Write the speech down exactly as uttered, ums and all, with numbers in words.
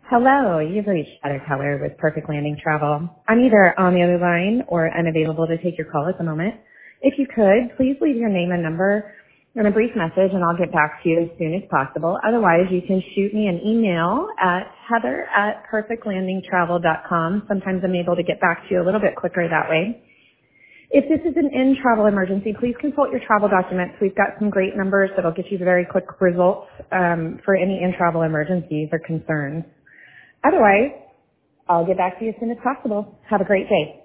Hello, you've reached Heather Keller with Perfect Landing Travel. I'm either on the other line or unavailable to take your call at the moment. If you could, please leave your name and number and a brief message and I'll get back to you as soon as possible. Otherwise, you can shoot me an email at heather at perfect landing travel dot com. Sometimes I'm able to get back to you a little bit quicker that way. If this is an in-travel emergency, please consult your travel documents. We've got some great numbers that'll get you very quick results um, for any in-travel emergencies or concerns. Otherwise, I'll get back to you as soon as possible. Have a great day.